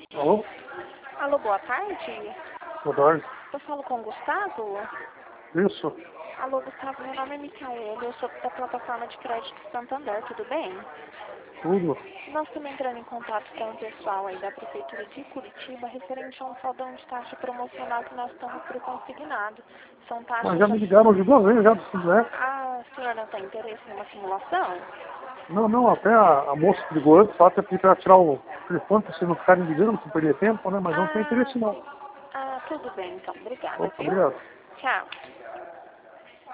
Alô? Alô, boa tarde. Boa tarde. Eu falo com o Gustavo? Isso. Alô, Gustavo, meu nome é Micaela, eu sou da plataforma de crédito Santander, tudo bem? Tudo. Nós estamos entrando em contato com o pessoal aí da Prefeitura de Curitiba referente a um faldão de taxa promocional que nós estamos por consignado. São taxas... Mas já me ligaram de 2 vezes já, se quiser. Ah, a senhora não tem interesse em uma simulação? Não, até a moça que ligou antes, só até pedir para tirar o telefone para vocês não ficarem ligando, para não perder tempo, né? Mas não tem interesse não. Ah, tudo bem então, obrigada, Opa, viu? obrigado. Tchau.